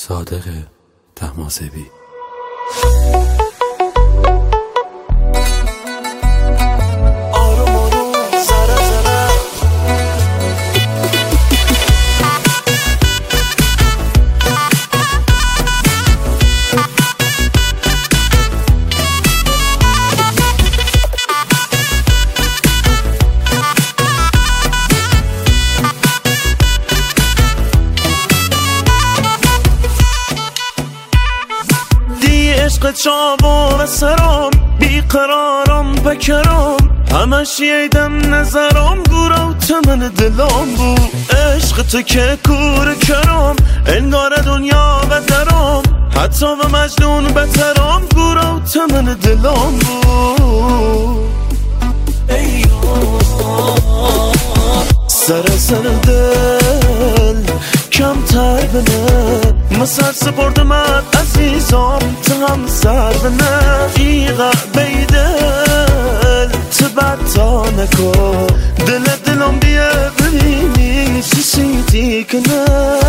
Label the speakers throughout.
Speaker 1: صادق طهماسبی.
Speaker 2: عشق چابون سرام بیقرارم بکرام همش ییدم نظرام گورو تمن دلام بو عشق تو که کور کرام انگار دنیا بدرام حتی و مجنون بترام گورو تمن دلام بو سر دل کمتر بنه مسر سپردمت عزیزم تو هم سر بنه ایغا بیدل تو بدتا نکن دلم بیه ببینی سیدی کنه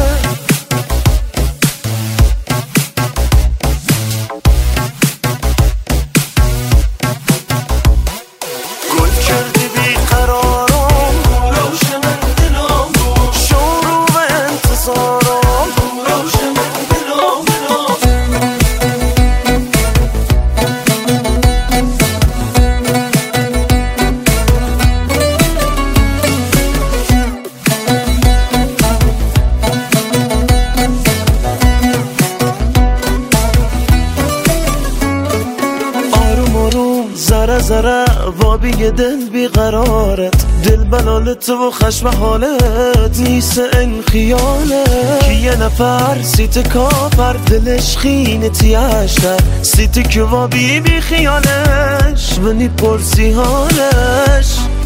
Speaker 2: ذره وابی دل بیقرارت دل بلالت و خشم حالت نیست این خیالت که یه نفر سیت کافر دلش خینتی اشتر سیت که وابی بی خیالش منی پرسی حالش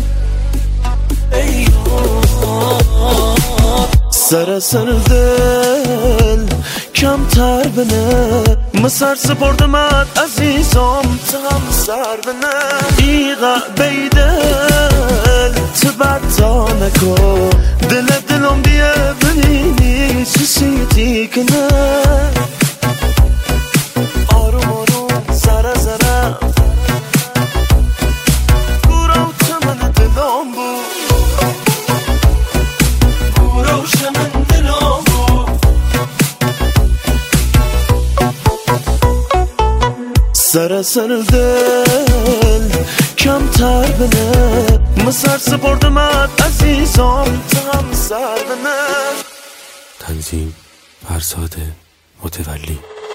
Speaker 2: سر دل کمتر بنه مسر سپردمت عزیزم تو هم سر بنه ایغا بیدل تو بدتا نکن دلم بیه ببینی سیدی کنه آروم آروم ذره گورو تمن دلم بود گورو تمن دلم بود سر دل کمتر بنه مسر سپردمت عزیزم تو هم سر بنه.
Speaker 1: تنظیم فرزاد متولی.